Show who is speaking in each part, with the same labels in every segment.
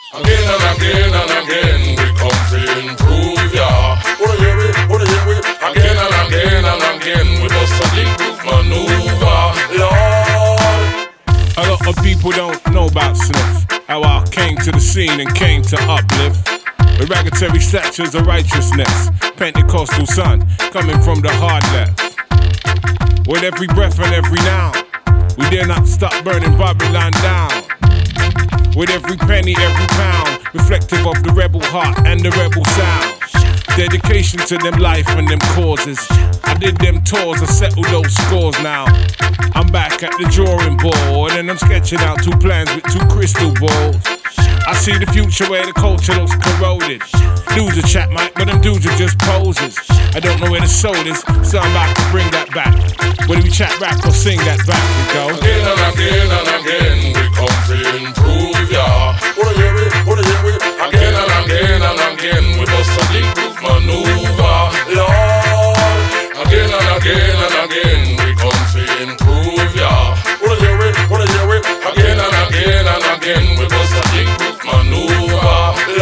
Speaker 1: Again and again and again, we come to improve, yeah. Wanna hear it? Again and again and again, we bust a big group maneuver, Lord.
Speaker 2: A lot of people don't know about Sniff, how I came to the scene and came to uplift. With raggedy statures of righteousness, Pentecostal son, coming from the hard left. With every breath and every now, we dare not stop burning Babylon down. With every penny, every pound, reflective of the rebel heart and the rebel sound. Dedication to them life and them causes. I did them tours, I settled those scores now. I'm back at the drawing board and I'm sketching out 2 plans with 2 crystal balls. I see the future where the culture looks corroded. Dudes are chat mic, but them dudes are just poses. I don't know where the soul is, so I'm about to bring that back. Whether we chat rap or sing that back, we go.
Speaker 1: Again and again and again, we come to improve, yeah. Wanna hear it? Again and again and again, we bust a big group maneuver, Lord. Again and again and again, we come to improve, yeah. Wanna hear it? Again and again and again, we bust a big group maneuver,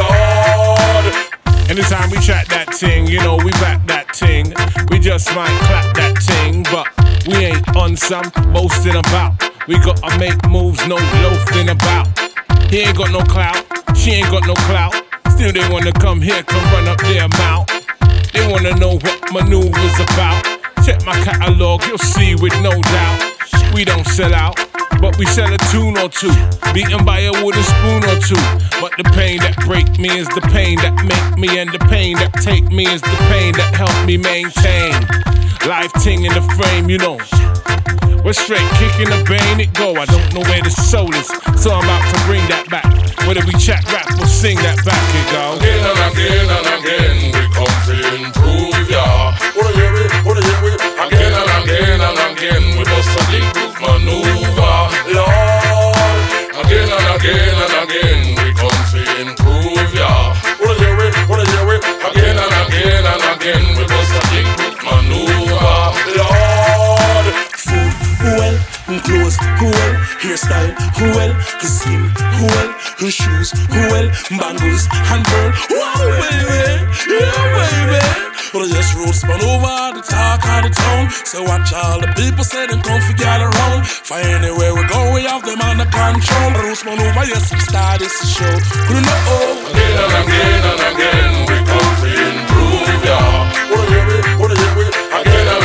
Speaker 1: Lord.
Speaker 2: Anytime we chat that ting, you know we back that ting. We just might clap that ting, but we ain't on some boasting about. We gotta make moves, no loafing about. He ain't got no clout, she ain't got no clout. Still they wanna come here, come run up their mouth. They wanna know what maneuver's about. Check my catalog, you'll see with no doubt. We don't sell out, but we sell a tune or 2. Beaten by a wooden spoon or 2. But the pain that break me is the pain that make me, and the pain that take me is the pain that help me maintain. Life ting in the frame, you know. We're straight kicking the vein, it go. I don't know where the soul is, so I'm about to bring that back. Whether we chat rap or sing that back, it go.
Speaker 1: Again and again and again, we come to improve, yeah. Wanna hear it? Again and again and again, we bust a big group maneuver, Lord. Again and again and again, we come to improve, yeah. Wanna hear it? Again and again and again, we bust a big group maneuver, Lord.
Speaker 3: Well, clothes, well, hairstyle, well, skin, well, shoes, well, bangles, and pearl, wow, baby, yeah, baby. But I just roast man over the talk of the town. So watch all the people say them come for gather around. For anywhere we go, we have them under control. Roast man over, yes, we start this show. You know,
Speaker 1: again and again and again, we come to improve, yeah. Wanna hear it? Again and